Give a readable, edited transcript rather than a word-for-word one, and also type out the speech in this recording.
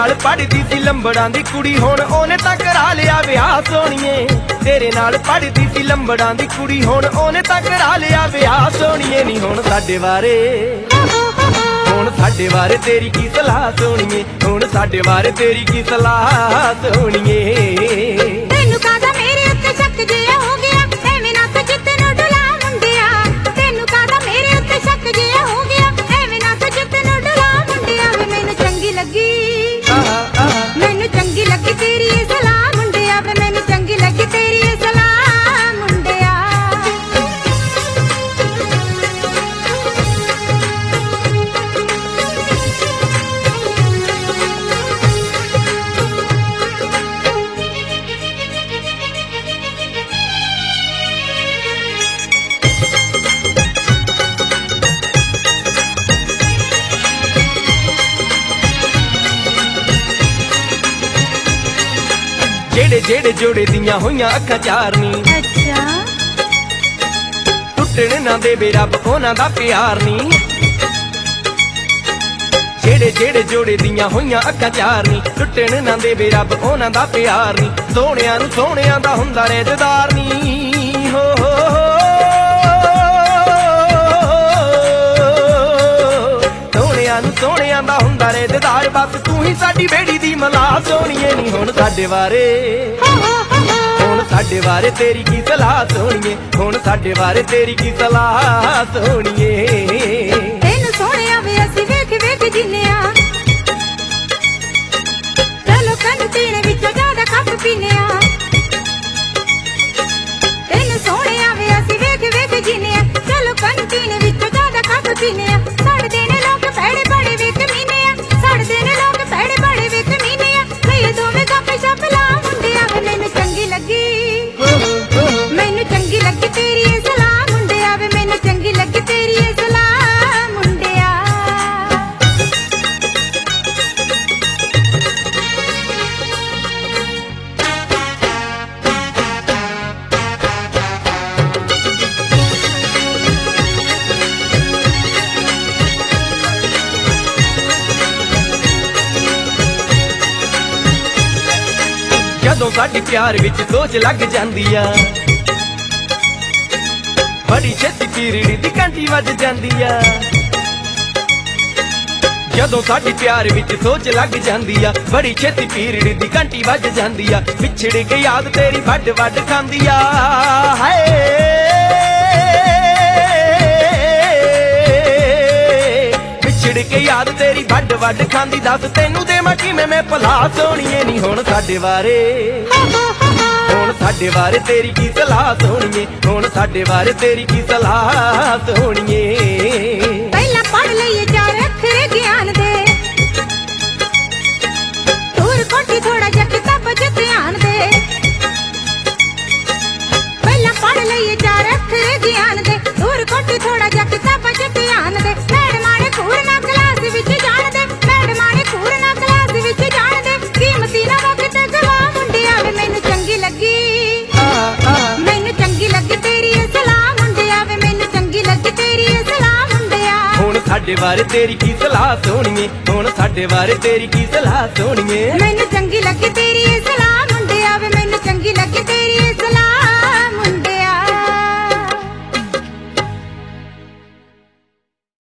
नाल पढ़दी सी लंबड़ां दी कुड़ी हुण ओने तां करा लिया विआह सोहणीए। तेरे नाल पढ़दी सी लंबड़ां दी कुड़ी हुण ओने तां करा लिया विआह सोहणीए। नी हुण साडे बारे तेरी की सलाह सोहणीए, हुण साडे बारे तेरी की सलाह सोहणीए। तैनू कादा मेरे उत्ते शक जिहा हो गया, एवें ना तो जित नूं डुला मुंडिया। तैनू कादा मेरे उत्ते शक जिहा हो गया, एवें ना तो जित नूं डुला मुंडिया। वे मैनू चंगी लगी, मैनू चंगी लगी तेरी ये सलाह मुंडिया। वे मैनू चंगी लगी तेरी ये सलाह मुंडिया। जेड़े जेड़े जोड़े दियां होइयां अखां चारनी, अच्छा टुटण ना देवे रब उन्हां दा प्यार नी। जेड़े जेड़े जोड़े दियां होइयां अखां चारनी, टुटण ना देवे रब उन्हां दा प्यार नी। सोहणियां नूं सोहणियां दा हुंदा रिश्तेदार नी। हो सोहणियां नूं सोहणियां दा हुंदा रिश्तेदार। बस तू ही साडी बेड़ी दी मलाह सोहणीए। नी हुण साडे बारे तेरी की सलाह सोहणीए, हुण साडे बारे तेरी की सलाह सोहणीए। तैनू सोहणिया वे असीं वेख वेख जीने आ, चलो कंध पीने विचों ज्यादा कप पीने आ। तैनू सोहणिया वे असीं वेख वेख जीने आ, चलो कंध पीने विचों ज्यादा कप पीने आ। सड़दे ने लोक भैड़े बड़े वे कमीने आ, सड़दे ने लोक भैड़े बड़े वे कमीने आ। लईए दोवें गप शप ला मुंडिया। वे मैनू चंगी लगी, मैनू चंगी लगी तेरी ये सलाह मुंडिया। वे मैनू चंगी लगी तेरी ये सलाह मुंडिया। जदों साडी प्यार विच सोच लग जांदी आ, बड़ी छेती पीरड़ी दी घंटी वज जांदी आ। जदों साडी प्यार विच सोच लग जांदी आ, बड़ी छेती पीरड़ी दी घंटी वज जांदी आ। विछड़ के याद तेरी वड वड खांदी आ। हाय विछड़ के याद तेरी वड वड खांदी। दस तैनू देवां किवें मैं भला सोहणीए। नी हुण साडे बारे तेरी की सलाह सोहणीए, हुण साडे बारे तेरी की सलाह सोहणीए। पहला पढ़ लईए चार अखरे ज्ञान दे, दूर कोठी थोड़ा जा किताब च ध्यान दे। पहला पढ़ लईए चार अखरे ज्ञान दे, दूर कोठी थोड़ा जा किताब च ध्यान दे। मैडमां ने खूर ना क्लास विच जाण दे, मैडमां ने खूर ना क्लास विच जाण दे। कीमती ना वक्त गवा मुंडिया। वे मैनू चंगी लगी, मैनू चंगी लगी तेरी ये सलाह मुंडिया। वे मैनू चंगी लगी तेरी ये सलाह मुंडिया। हुण साडे बारे तेरी की सलाह सोहणीए, हुण साडे बारे तेरी की सलाह सोहणीए। मैनू चंगी लगी तेरी